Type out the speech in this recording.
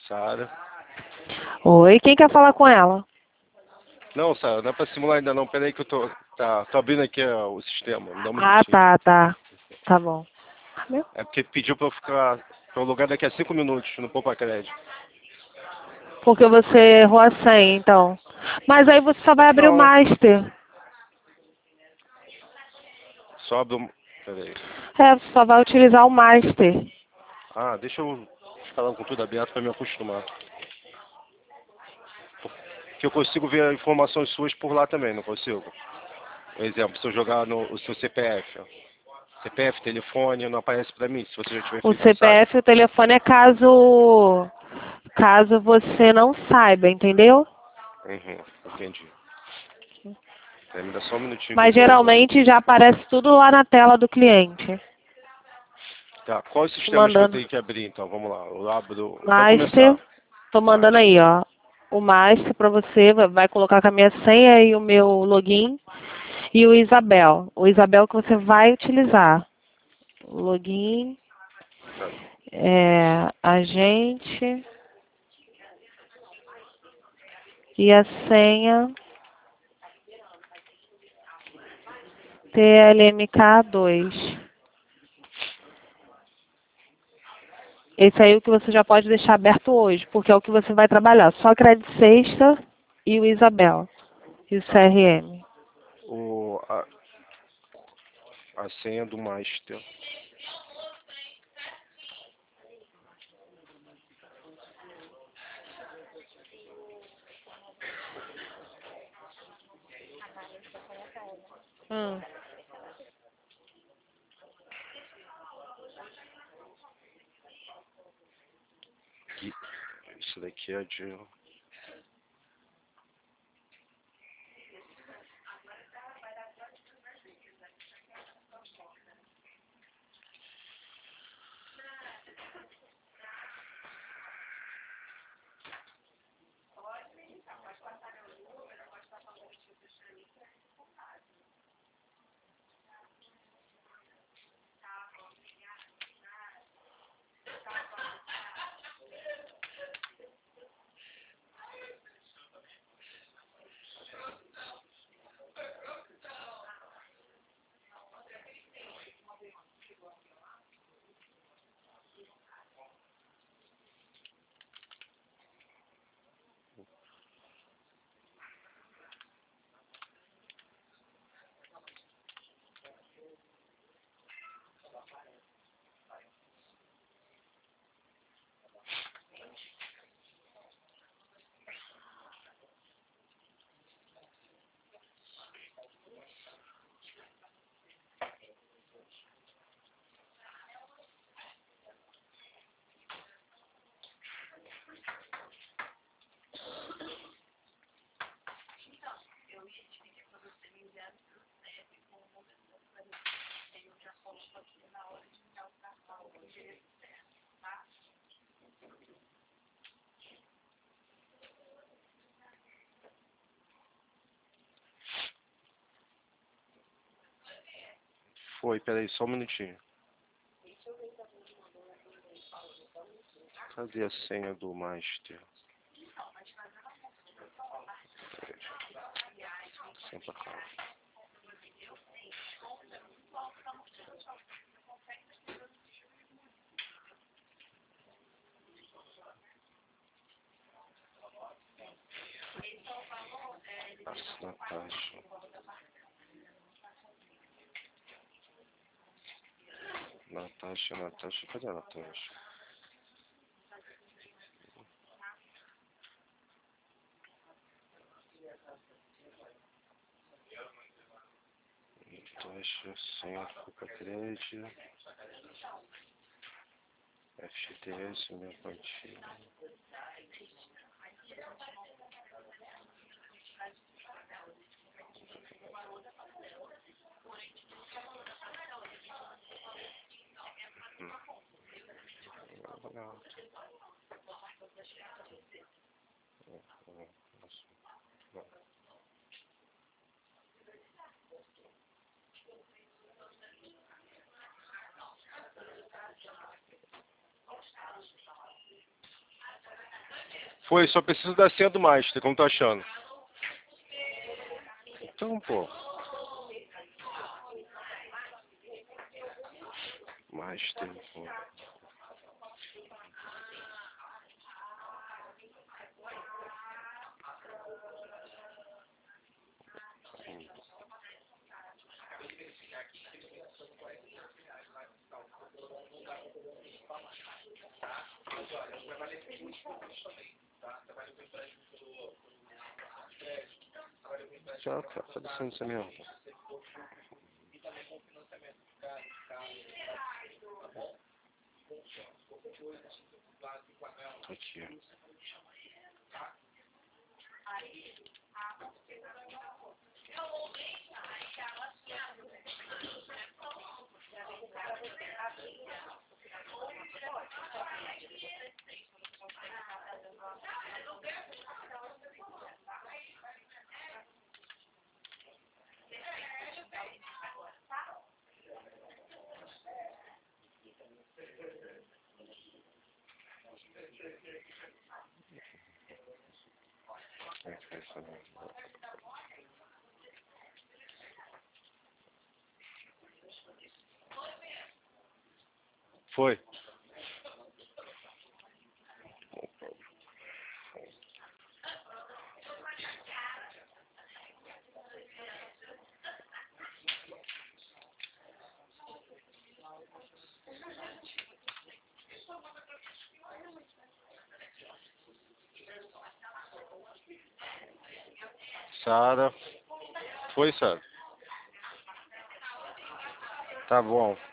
Sara. Oi, quem quer falar com ela? Não, Sara, não é pra simular ainda não. Pera aí que eu tô abrindo aqui o sistema. Me dá um Ah, minutinho. tá. Tá bom. Meu? É porque pediu pra eu ficar pro lugar daqui a 5 minutos no Poupa Crédito. Porque você errou a senha, então. Mas aí você só vai abrir o Não, Master. só abre o... Pera aí. É, você só vai utilizar o Master. Ah, deixa eu falar com tudo aberto pra me acostumar. Que eu consigo ver informações suas por lá também, não consigo? Por exemplo, se eu jogar no o seu CPF. Ó. CPF, telefone, não aparece pra mim, se você já tiver O feito isso. CPF e o telefone é caso você não saiba, entendeu? Entendi. Aí me dá só um minutinho que eu Mas vou... geralmente já aparece tudo lá na tela do cliente. Tá, quais Tô sistemas que eu mandando tenho que abrir então? Vamos lá, eu abro... Pra Master. começar, Tô mandando Master. aí, ó. O Master pra você, vai colocar com a minha senha e o meu login. E o Isabel. O Isabel que você vai utilizar. O login, Tá. agente e a senha TLMK2. Esse aí é o que você já pode deixar aberto hoje, porque é o que você vai trabalhar. Só crédito sexta e o Isabel. E o Tá. CRM. O, a senha do Master. Hum. Isso daqui é de... Foi, peraí, só um minutinho. Cadê a senha do Master? Senha pra cá. Natasha. Natasha, cadê a Natasha? Natasha, senha Poupa Crédito. FGTS, minha quantia. Não. Foi, só preciso da senha do Master, como tá achando? Então, pô. Master, pô. Já tá aparecendo essa mesmo. Aqui. Foi. Sara. Foi, Sara? Tá bom.